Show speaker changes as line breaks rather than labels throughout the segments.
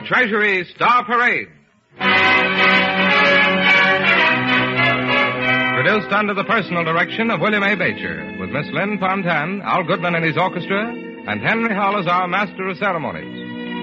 Treasury Star Parade. Produced under the personal direction of William A. Beecher, with Miss Lynn Fontanne, Al Goodman and his orchestra, and Henry Hull as our master of ceremonies.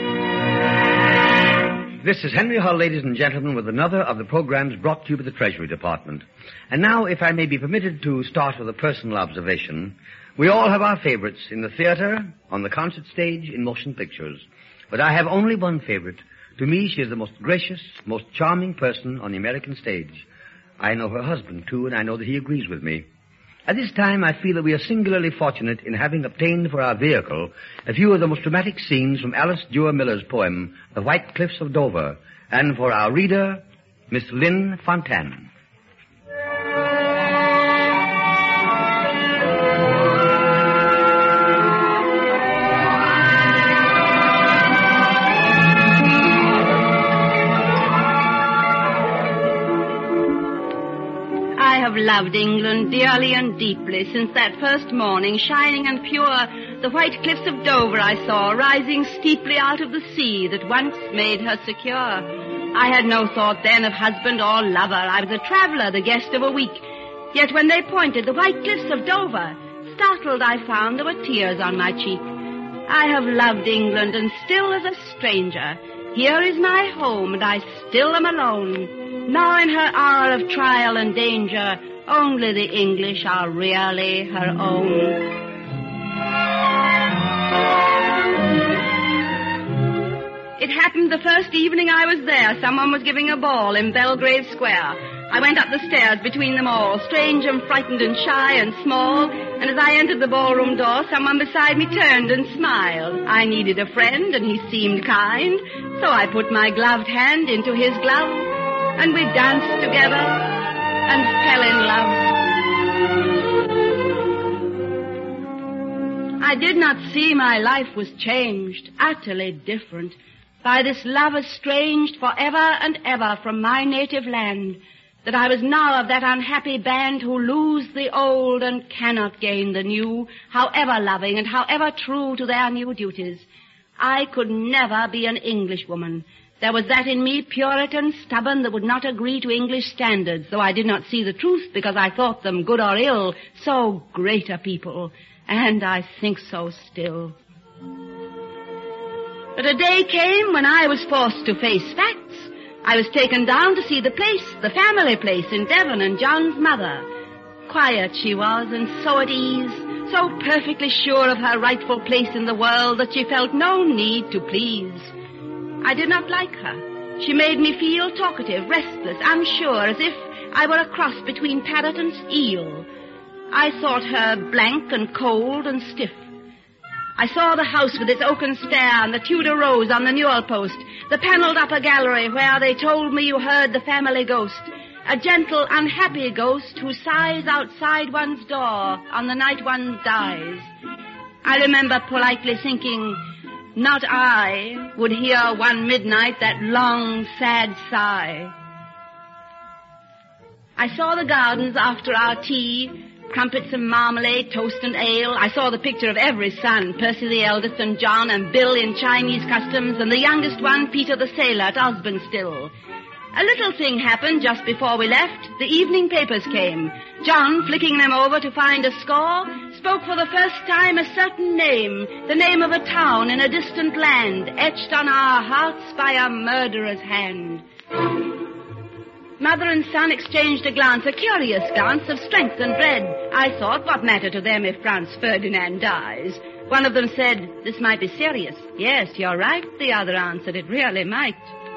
This is Henry Hull, ladies and gentlemen, with another of the programs brought to you by the Treasury Department. And now, if I may be permitted to start with a personal observation, we all have our favorites in the theater, on the concert stage, in motion pictures. But I have only one favorite. To me, she is the most gracious, most charming person on the American stage. I know her husband, too, and I know that he agrees with me. At this time, I feel that we are singularly fortunate in having obtained for our vehicle a few of the most dramatic scenes from Alice Duer Miller's poem, The White Cliffs of Dover, and for our reader, Miss Lynn Fontanne.
I have loved England dearly and deeply since that first morning, shining and pure, the white cliffs of Dover I saw, rising steeply out of the sea that once made her secure. I had no thought then of husband or lover. I was a traveller, the guest of a week. Yet when they pointed the white cliffs of Dover, startled I found there were tears on my cheek. I have loved England, and still as a stranger. Here is my home, and I still am alone. Now in her hour of trial and danger, only the English are really her own. It happened the first evening I was there. Someone was giving a ball in Belgrave Square. I went up the stairs between them all, strange and frightened and shy and small, and as I entered the ballroom door, someone beside me turned and smiled. I needed a friend, and he seemed kind, so I put my gloved hand into his glove, and we danced together and fell in love. I did not see my life was changed, utterly different, by this love estranged forever and ever from my native land, that I was now of that unhappy band who lose the old and cannot gain the new, however loving and however true to their new duties. I could never be an Englishwoman. There was that in me, Puritan, stubborn, that would not agree to English standards, though I did not see the truth because I thought them, good or ill, so great a people, and I think so still. But a day came when I was forced to face facts. I was taken down to see the place, the family place in Devon, and John's mother. Quiet she was, and so at ease, so perfectly sure of her rightful place in the world that she felt no need to please. I did not like her. She made me feel talkative, restless, unsure, as if I were a cross between parrot and eel. I thought her blank and cold and stiff. I saw the house with its oaken stair and the Tudor rose on the newel post, the panelled upper gallery where they told me you heard the family ghost, a gentle, unhappy ghost who sighs outside one's door on the night one dies. I remember politely thinking, not I would hear one midnight that long, sad sigh. I saw the gardens after our tea, crumpets and marmalade, toast and ale. I saw the picture of every son, Percy the eldest and John and Bill in Chinese customs, and the youngest one, Peter the sailor, at Osbornestill. A little thing happened just before we left. The evening papers came. John, flicking them over to find a score, spoke for the first time a certain name, the name of a town in a distant land, etched on our hearts by a murderer's hand. Mother and son exchanged a glance, a curious glance of strength and dread. I thought, what matter to them if Franz Ferdinand dies? One of them said, this might be serious. Yes, you're right, the other answered, it really might.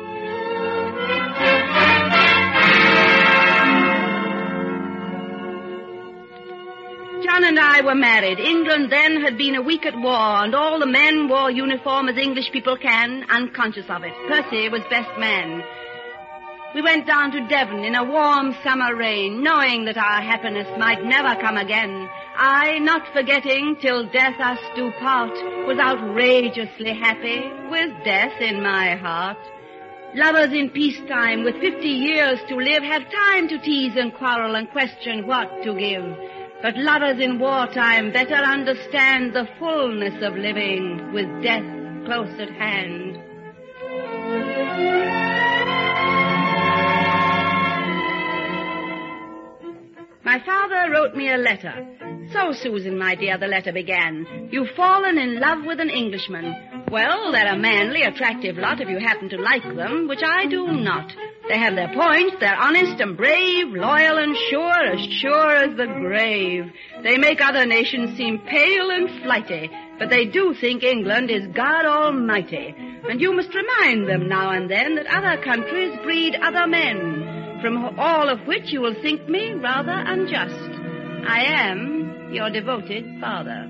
John and I were married. England then had been a week at war, and all the men wore uniform as English people can, unconscious of it. Percy was best man. We went down to Devon in a warm summer rain, knowing that our happiness might never come again. I, not forgetting till death us do part, was outrageously happy with death in my heart. Lovers in peacetime with 50 years to live have time to tease and quarrel and question what to give. But lovers in wartime better understand the fullness of living with death close at hand. My father wrote me a letter. So, Susan, my dear, the letter began. You've fallen in love with an Englishman. Well, they're a manly, attractive lot if you happen to like them, which I do not. They have their points. They're honest and brave, loyal and sure as the grave. They make other nations seem pale and flighty, but they do think England is God Almighty. And you must remind them now and then that other countries breed other men, from all of which you will think me rather unjust. I am your devoted father.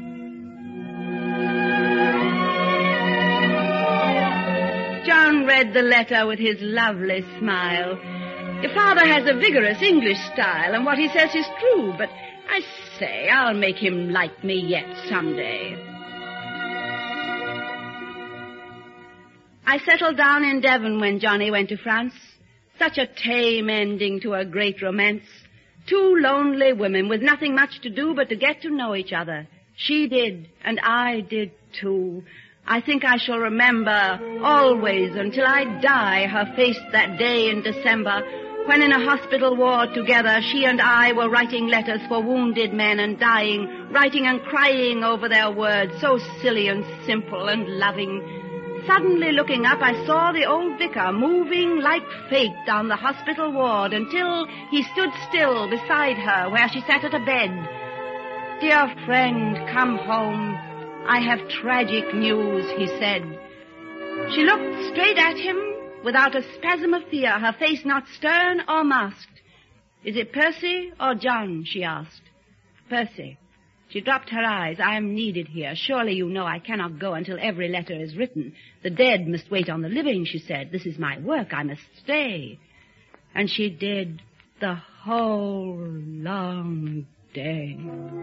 John read the letter with his lovely smile. Your father has a vigorous English style, and what he says is true, but I say, I'll make him like me yet someday. I settled down in Devon when Johnny went to France. Such a tame ending to a great romance. Two lonely women with nothing much to do but to get to know each other. She did, and I did too. I think I shall remember always until I die her face that day in December when in a hospital ward together she and I were writing letters for wounded men and dying, writing and crying over their words, so silly and simple and loving. Suddenly looking up, I saw the old vicar moving like fate down the hospital ward until he stood still beside her where she sat at a bed. Dear friend, come home. I have tragic news, he said. She looked straight at him without a spasm of fear, her face not stern or masked. Is it Percy or John, she asked. Percy. She dropped her eyes. I am needed here. Surely you know I cannot go until every letter is written. The dead must wait on the living, she said. This is my work. I must stay. And she did the whole long day.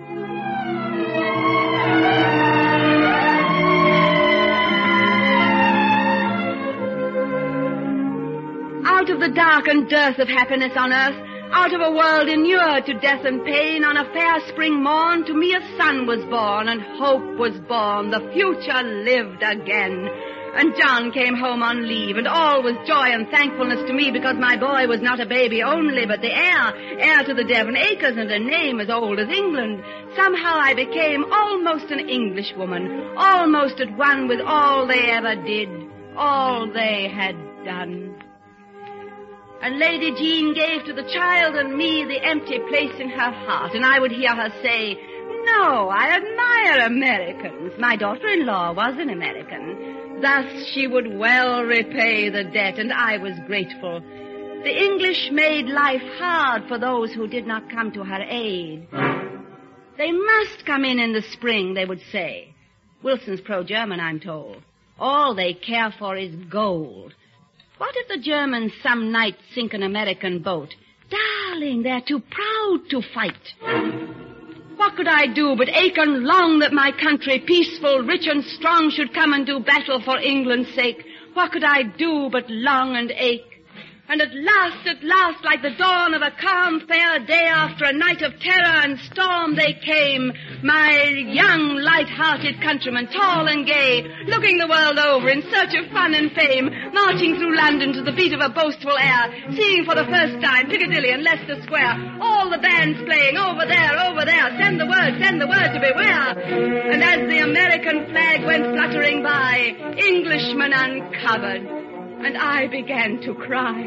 Out of the dark and dearth of happiness on earth, out of a world inured to death and pain, on a fair spring morn, to me a son was born, and hope was born. The future lived again. And John came home on leave, and all was joy and thankfulness to me, because my boy was not a baby only, but the heir to the Devon acres and a name as old as England. Somehow I became almost an Englishwoman, almost at one with all they ever did, all they had done. And Lady Jean gave to the child and me the empty place in her heart, and I would hear her say, "No, I admire Americans." My daughter-in-law was an American. Thus she would well repay the debt, and I was grateful. The English made life hard for those who did not come to her aid. They must come in the spring, they would say. Wilson's pro-German, I'm told. All they care for is gold. What if the Germans some night sink an American boat? Darling, they're too proud to fight. What could I do but ache and long that my country, peaceful, rich and strong, should come and do battle for England's sake? What could I do but long and ache? And at last, like the dawn of a calm, fair day after a night of terror and storm, they came, my young, light-hearted countrymen, tall and gay, looking the world over in search of fun and fame, marching through London to the beat of a boastful air, seeing for the first time Piccadilly and Leicester Square, all the bands playing over there, send the word to beware. And as the American flag went fluttering by, Englishmen uncovered, and I began to cry.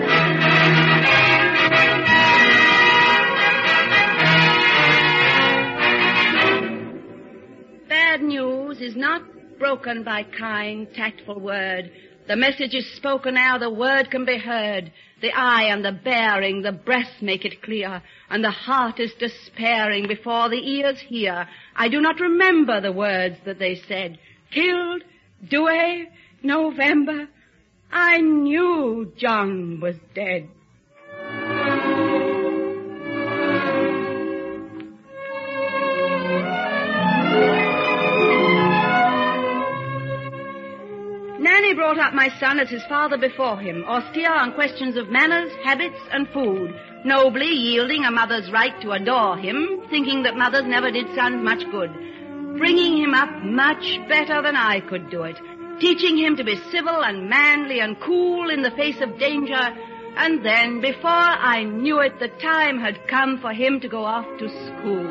Bad news is not broken by kind, tactful word. The message is spoken ere the word can be heard. The eye and the bearing, the breath make it clear, and the heart is despairing before the ears hear. I do not remember the words that they said. Killed, Douay, November. I knew John was dead. Nanny brought up my son as his father before him, austere on questions of manners, habits, and food, nobly yielding a mother's right to adore him, thinking that mothers never did sons much good, bringing him up much better than I could do it. teaching him to be civil and manly and cool in the face of danger. And then, before I knew it, the time had come for him to go off to school.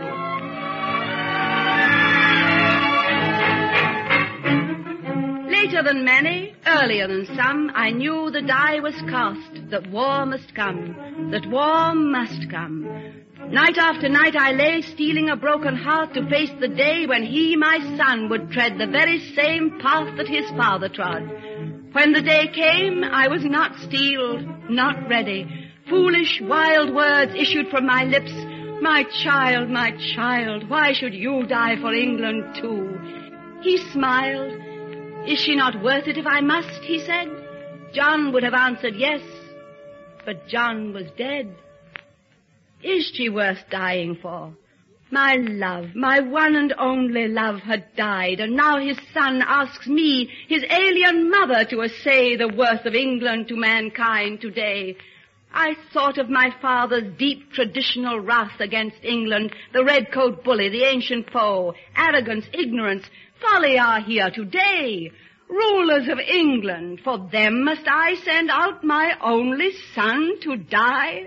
Later than many, earlier than some, I knew the die was cast, that war must come, that war must come. Night after night I lay, steeling a broken heart to face the day when he, my son, would tread the very same path that his father trod. When the day came, I was not steeled, not ready. Foolish, wild words issued from my lips. My child, why should you die for England too? He smiled. Is she not worth it if I must, he said. John would have answered yes, but John was dead. Is she worth dying for? My love, my one and only love had died, and now his son asks me, his alien mother, to essay the worth of England to mankind today. I thought of my father's deep traditional wrath against England, the redcoat bully, the ancient foe. Arrogance, ignorance, folly are here today. Rulers of England, for them must I send out my only son to die?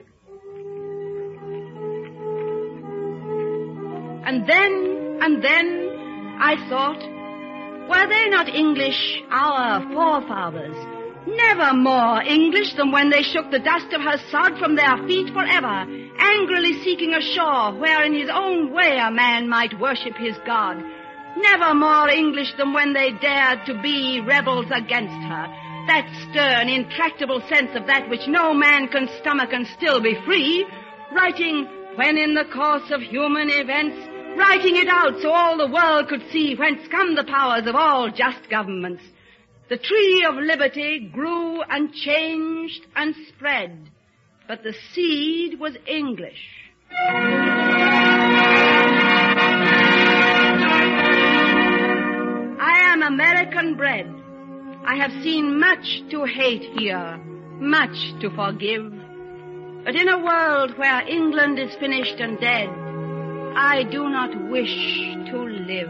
And then, I thought, were they not English, our forefathers? Never more English than when they shook the dust of her sod from their feet forever, angrily seeking a shore where in his own way a man might worship his God. Never more English than when they dared to be rebels against her. That stern, intractable sense of that which no man can stomach and still be free, writing, when in the course of human events, writing it out so all the world could see whence come the powers of all just governments. The tree of liberty grew and changed and spread, but the seed was English. I am American bred. I have seen much to hate here, much to forgive. But in a world where England is finished and dead, I do not wish to live.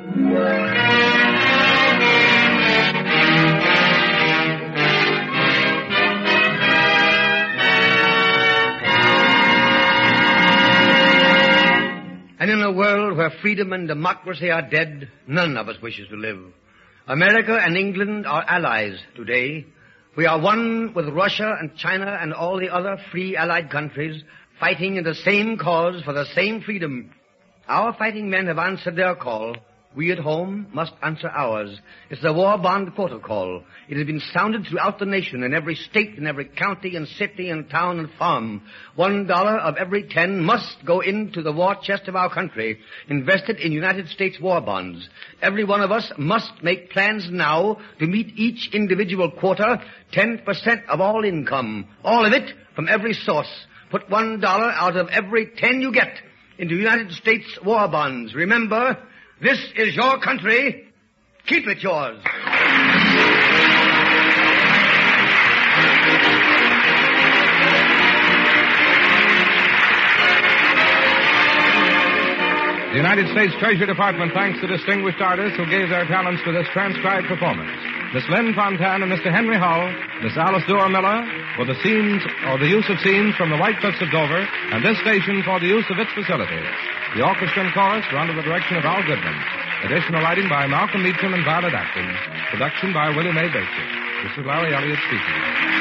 And in a world where freedom and democracy are dead, none of us wishes to live. America and England are allies today. We are one with Russia and China and all the other free allied countries, fighting in the same cause for the same freedom. Our fighting men have answered their call. We at home must answer ours. It's the war bond protocol. It has been sounded throughout the nation, in every state, in every county and city and town and farm. $1 of every 10 must go into the war chest of our country, invested in United States war bonds. Every one of us must make plans now to meet each individual quota, 10% of all income, all of it from every source. Put $1 out of every 10 you get into United States war bonds. Remember, this is your country. Keep it yours.
The United States Treasury Department thanks the distinguished artists who gave their talents to this transcribed performance. Miss Lynn Fontanne and Mr. Henry Hull, Miss Alice Duer Miller, for the scenes or the use of scenes from the White Cliffs of Dover, and this station for the use of its facilities. The orchestra and chorus were under the direction of Al Goodman. Additional writing by Malcolm Meacham and Violet Atkins. Production by William A. Baker. This is Larry Elliott speaking.